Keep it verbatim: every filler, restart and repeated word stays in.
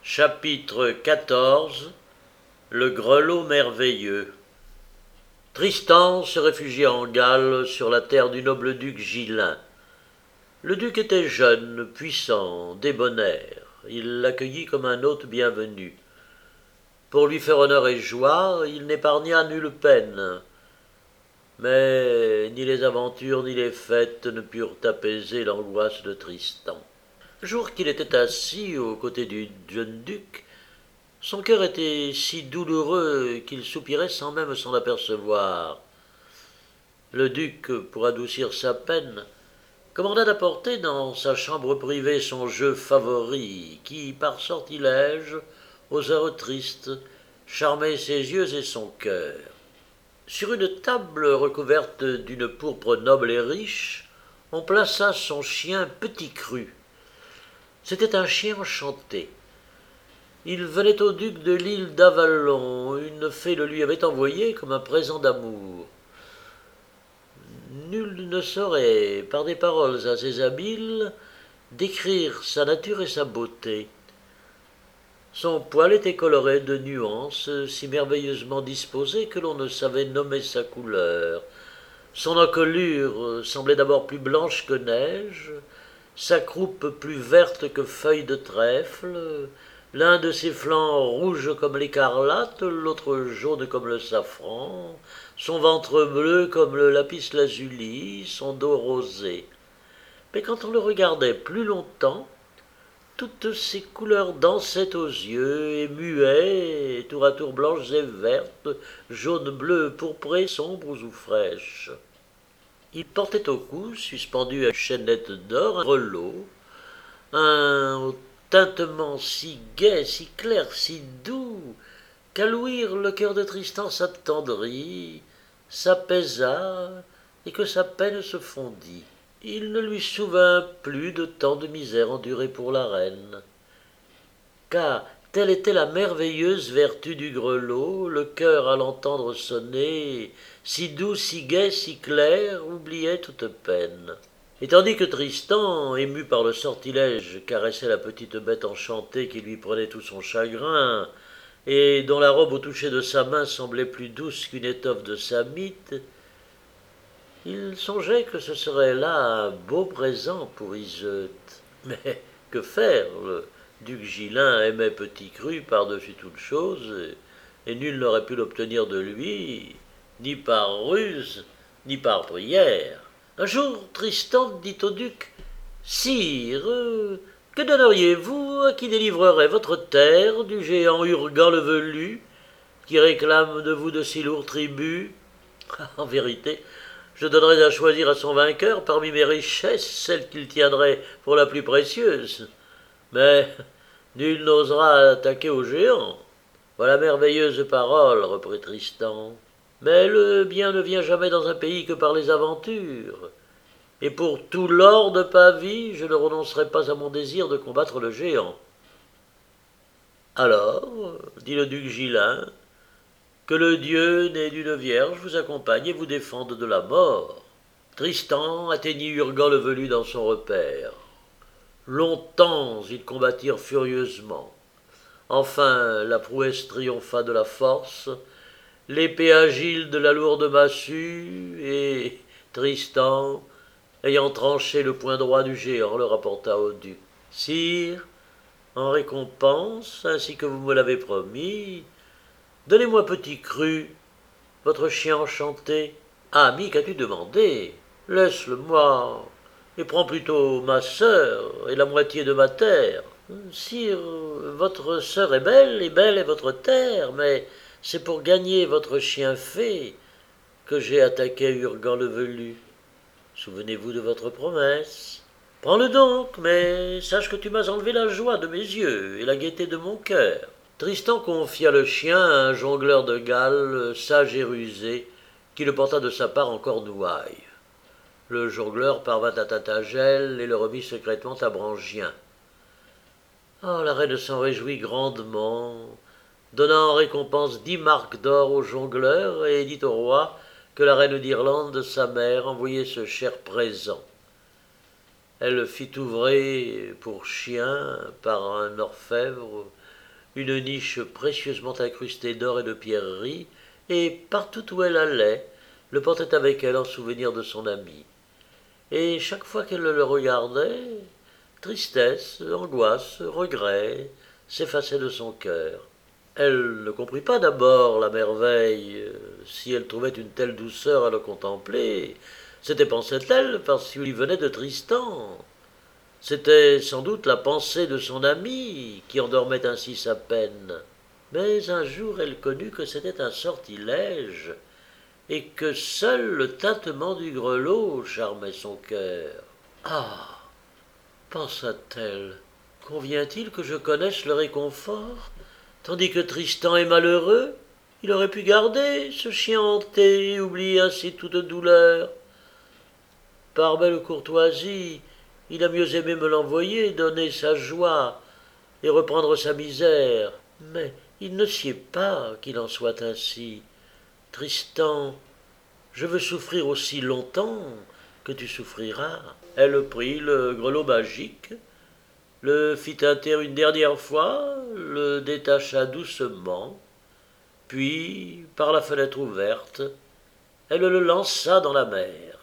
Chapitre quatorze. Le grelot merveilleux. Tristan se réfugia en Galles sur la terre du noble duc Gilin. Le duc était jeune, puissant, débonnaire. Il l'accueillit comme un hôte bienvenu. Pour lui faire honneur et joie, il n'épargna nulle peine. Mais ni les aventures ni les fêtes ne purent apaiser l'angoisse de Tristan. Le jour qu'il était assis aux côtés du jeune duc, son cœur était si douloureux qu'il soupirait sans même s'en apercevoir. Le duc, pour adoucir sa peine, commanda d'apporter dans sa chambre privée son jeu favori, qui, par sortilège, aux heures tristes, charmait ses yeux et son cœur. Sur une table recouverte d'une pourpre noble et riche, on plaça son chien Petit Cru. C'était un chien enchanté. Il venait au duc de l'île d'Avalon, une fée le lui avait envoyé comme un présent d'amour. Nul ne saurait, par des paroles assez habiles, décrire sa nature et sa beauté. Son poil était coloré de nuances si merveilleusement disposées que l'on ne savait nommer sa couleur. Son encolure semblait d'abord plus blanche que neige, sa croupe plus verte que feuille de trèfle, l'un de ses flancs rouge comme l'écarlate, l'autre jaune comme le safran, son ventre bleu comme le lapis-lazuli, son dos rosé. Mais quand on le regardait plus longtemps, toutes ces couleurs dansaient aux yeux et muaient, tour à tour blanches et vertes, jaunes, bleues, pourprées, sombres ou fraîches. Il portait au cou, suspendu à une chaînette d'or, un grelot, un tintement si gai, si clair, si doux, qu'à l'ouïr le cœur de Tristan s'attendrit, s'apaisa, et que sa peine se fondit. Il ne lui souvint plus de tant de misère endurée pour la reine, car telle était la merveilleuse vertu du grelot, le cœur à l'entendre sonner, si doux, si gai, si clair, oubliait toute peine. Et tandis que Tristan, ému par le sortilège, caressait la petite bête enchantée qui lui prenait tout son chagrin, et dont la robe au toucher de sa main semblait plus douce qu'une étoffe de samit, il songeait que ce serait là un beau présent pour Iseut. Mais que faire? Le duc Gilin aimait Petit Cru par-dessus toute chose, et, et nul n'aurait pu l'obtenir de lui, ni par ruse, ni par prière. Un jour, Tristan dit au duc « Sire, euh, que donneriez-vous à qui délivrerait votre terre du géant Urgan le Velu, qui réclame de vous de si lourds tributs? En vérité, je donnerais à choisir à son vainqueur parmi mes richesses celle qu'il tiendrait pour la plus précieuse. Mais nul n'osera attaquer au géant. Voilà merveilleuse parole, reprit Tristan. Mais le bien ne vient jamais dans un pays que par les aventures. Et pour tout l'or de Pavie, je ne renoncerai pas à mon désir de combattre le géant. Alors, dit le duc Gilin, que le dieu né d'une vierge vous accompagne et vous défende de la mort. Tristan atteignit Urgan le Velu dans son repaire. Longtemps ils combattirent furieusement. Enfin la prouesse triompha de la force, l'épée agile de la lourde massue, et Tristan, ayant tranché le point droit du géant, le rapporta au duc. Sire, en récompense, ainsi que vous me l'avez promis, donnez-moi Petit Cru, votre chien enchanté. Ah, ami, qu'as-tu demandé? Laisse-le-moi, et prends plutôt ma sœur et la moitié de ma terre. Sire, votre sœur est belle, et belle est votre terre, mais c'est pour gagner votre chien fée que j'ai attaqué Urgan le Velu. Souvenez-vous de votre promesse. Prends-le donc, mais sache que tu m'as enlevé la joie de mes yeux et la gaieté de mon cœur. Tristan confia le chien à un jongleur de Galles, sage et rusé, qui le porta de sa part en Cornouailles. Le jongleur parvint à Tatagel et le remit secrètement à Brangien. Oh, la reine s'en réjouit grandement, donna en récompense dix marcs d'or au jongleur et dit au roi que la reine d'Irlande, sa mère, envoyait ce cher présent. Elle fit ouvrer pour chien par un orfèvre une niche précieusement incrustée d'or et de pierreries, et partout où elle allait, le portait avec elle en souvenir de son ami. Et chaque fois qu'elle le regardait, tristesse, angoisse, regret s'effaçaient de son cœur. Elle ne comprit pas d'abord la merveille, si elle trouvait une telle douceur à le contempler. C'était, pensait-elle, parce qu'il venait de Tristan. C'était sans doute la pensée de son ami qui endormait ainsi sa peine. Mais un jour elle connut que c'était un sortilège, et que seul le tintement du grelot charmait son cœur. Ah, pensa-t-elle, convient-il que je connaisse le réconfort, tandis que Tristan est malheureux? Il aurait pu garder ce chien hanté et oublier ainsi toute douleur. Par belle courtoisie, il a mieux aimé me l'envoyer, donner sa joie et reprendre sa misère. Mais il ne sied pas qu'il en soit ainsi. Tristan, je veux souffrir aussi longtemps que tu souffriras. Elle prit le grelot magique, le fit tinter une dernière fois, le détacha doucement, puis, par la fenêtre ouverte, elle le lança dans la mer.